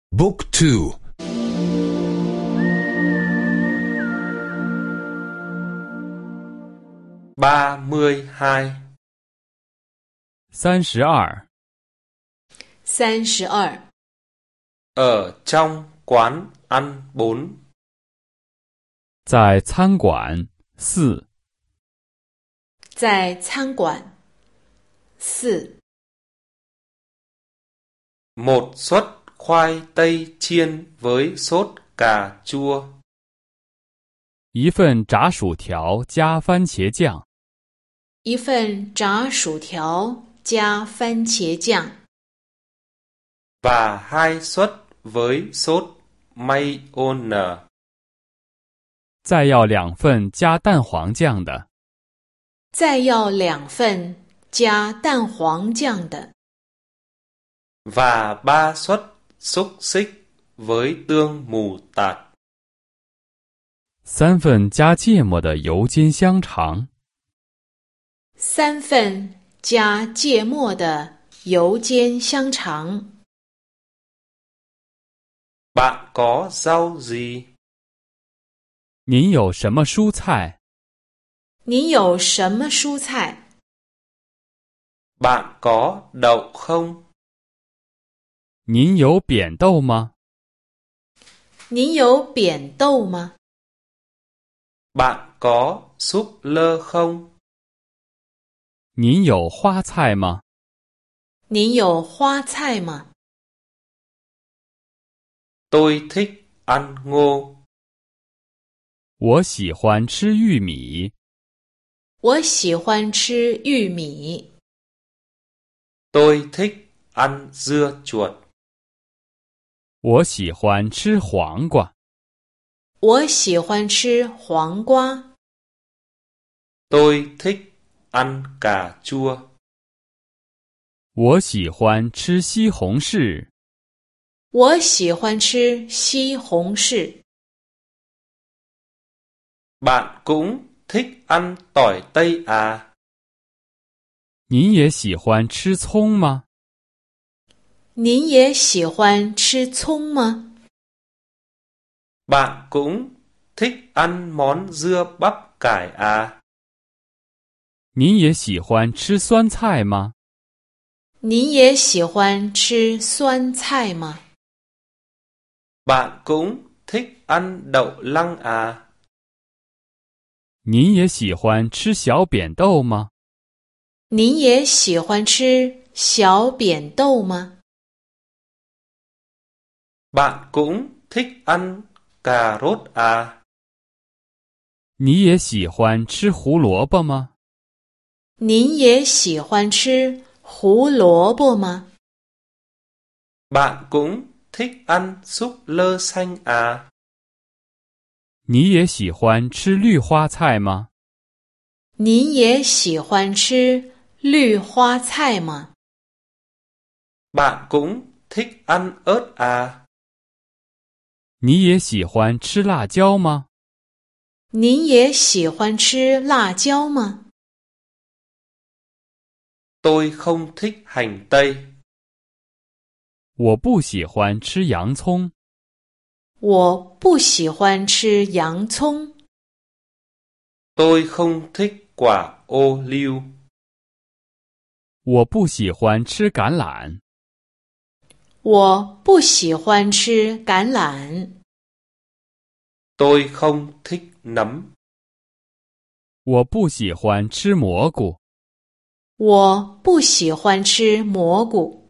Book 2 32 32 32 Ở trong quán ăn 4. 在餐馆4 在餐馆4 Một suất khoai tây chiên với sốt cà chua. 一份炸薯条加番茄酱， 一份炸薯条加番茄酱 Và 2 suất với sốt mayonnaise. 再要2份加蛋黄酱的， 再要2份加蛋黄酱的 Và 3 suất xúc xích với tương mù tạt. 3份加芥末的油煎香肠， 3份加芥末的油煎香肠 Bạn có rau gì? 您有什么蔬菜？ 你有什么蔬菜？ Bạn có đậu không? 您有扁豆吗？ 您有扁豆吗？ Bạn có súp lơ không? 您有花菜吗？ 您有花菜吗？ Tôi thích ăn ngô. 我喜欢吃玉米。 我喜欢吃玉米。 Tôi thích ăn dưa chuột. 我喜欢吃黄瓜。 我喜欢吃黄瓜。 Tôi thích ăn cà chua. 我喜欢吃西红柿。 我喜欢吃西红柿。 Bạn cũng thích ăn tỏi tây à? 您也喜欢吃葱吗？ 您也喜欢吃葱吗？ Bạn cũng thích ăn món dưa bắp cải à? 您也喜欢吃酸菜吗？ 您也喜欢吃酸菜吗？ Bạn cũng thích ăn đậu lăng à? 您也喜欢吃小扁豆吗？ 您也喜欢吃小扁豆吗？ Bạn cũng thích ăn cà rốt à? 你也喜欢吃胡萝卜吗？ 您也喜欢吃胡萝卜吗？ Bạn cũng thích ăn súp lơ xanh à? 你也喜欢吃绿花菜吗？ 您也喜欢吃绿花菜吗？ Bạn cũng thích ăn ớt à? 你也喜欢吃辣椒吗？ 您也喜欢吃辣椒吗？ Tôi không thích hành tây. 我不喜欢吃洋葱。 我不喜欢吃洋葱。 Tôi không thích quả ô liu. 我不喜欢吃橄榄。 我不喜欢吃橄榄。 Tôi không thích nấm. 我不喜欢吃蘑菇。 我不喜欢吃蘑菇。